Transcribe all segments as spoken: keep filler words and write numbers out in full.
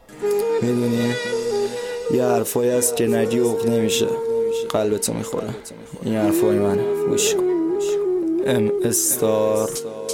میدونی یه حرفایی هست که نگی عق نمیشه، قلبتو میخوره. این حرفای من گوش کن. ام استار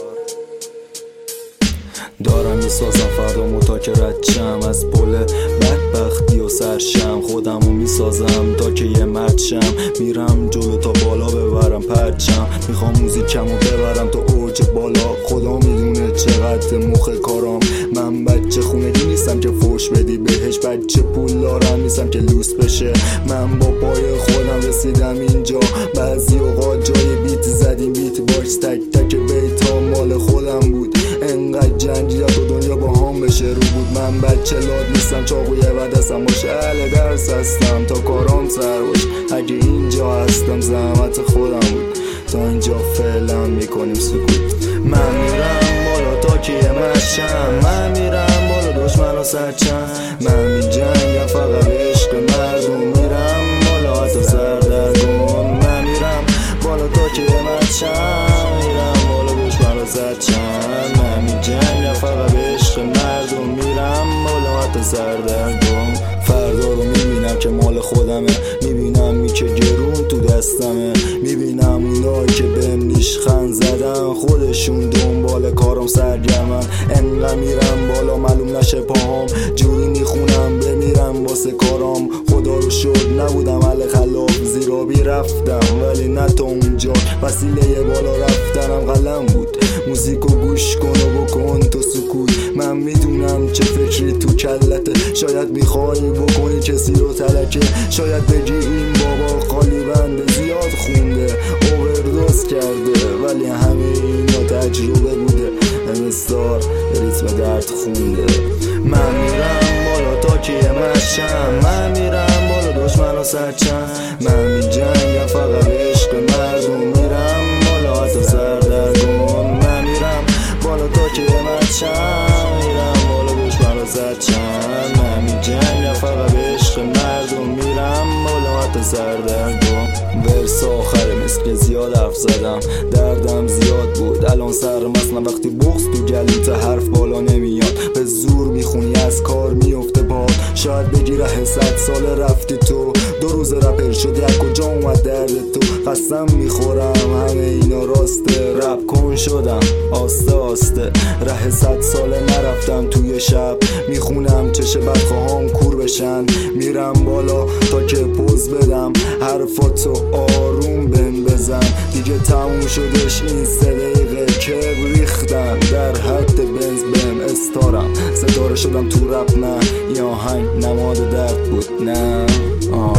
دارم میسازم فردا متا که ردشم از پل بدبختی و سرشم. خودمو میسازم تا که یه مردشم، میرم جلو تا بالا ببرم پرچم. میخوام موزیکمو ببرم تا اوج بالا، خدا میدونه چقدر مخ کارام. من بچه خونگی نیستم که فوش بدی بهش، بچه پول دارم نیستم که لوس بشه. من با پای خودم رسیدم اینجا، بعضی اوقات جای بیت زدیم بیت باکس، تک تک بیتا مال خودم بود. انقدر جنگیات و دنیا با هم بشه رو بود. من بچه لاد نیستم چاقوی و دستم باشه، اهل درس هستم تا کارام سر باش. اگه اینجا هستم زحمت خودم بود، تا اینجا فعلا میکنیم سکوت. من میرم بالا تا که یه مشم، من میرم بالا دشمن و سرچم. من میجنگم فقط به عشق مردم، میرم بالا حتی سردرگم. من میرم بالا تا که یه مشم، میرم بالا دشمن و سرچم. من میجنگم فقط به عشق مردم، میرم بالا حتی سردرگم. فردا رو میبینم که مال خودمه، میبینم میکه گرون تو دستمه. میبینم اونایی که بهم نیشخند زدن، خودشون دنبال کارم سرگرمن. انقدر میرم بالا معلوم نشه پاهام، جوری میخونم بمیرم واسه کارام. خدا رو شد نبودم اهل خلاف، زیرابی رفتم ولی نه تا اونجا. وسیله بالا رفتنم قلم بود، موزیکو گوش کن و بکن تو سکوت. من میدونم چه فکری تو کلته، شاید میخوای بکنی کسی رو تلکه. شاید بگی این بابا خالی بنده، زیاد خونده اووردوز کرده، ولی همه اینا تجربه بوده. امستار ریتم درد خونده. من میرم بالا تا که یه مشم، من میرم بالا دشمن و سرچم. من میجنگم فقط به عشق مردم، میرم بالا حتی سردرگم. من میرم بالا تا که یه مشم، میرم بالا دشمن و سرچم. من میجنگم فقط به عشق مردم، میرم بالا حتی سردرگم. ورس آخره مثل زیاد حرف زدم، دردم زیاد بود الان سرم اصلا. وقتی بغض تو گلوت حرف بالا نمیاد، به زور میخونی از کار میفته باد. شاید بگی ره صد سال رفتی تو، دو روز رپر شدی از کجا اومد درد تو. قسم میخورم همه اینا راسته، رپ کن شدم آسته آسته. ره صد ساله نرفتم توی شب، میخونم چش بدخواهام کور بشن. میرم بالا تا که پوز بدم، حرفاتو آروم بن بزن. دیگه تموم شدش این سه دقیقه که ریختن در حد بنز. بهم استارم ستاره شدم تو رپ، نه این آهنگ نماد درد بود. نه آه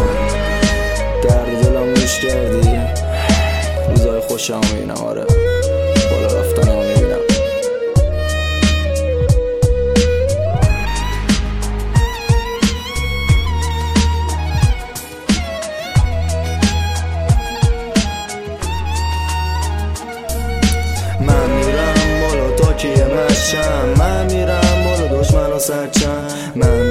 درد دلم گوش کردی، روزای خوشم میبینم. آره بالا رفتن هم میبینم. من میرم بالا تا که یه مشم، من میرم بالا دشمن و سرچم. من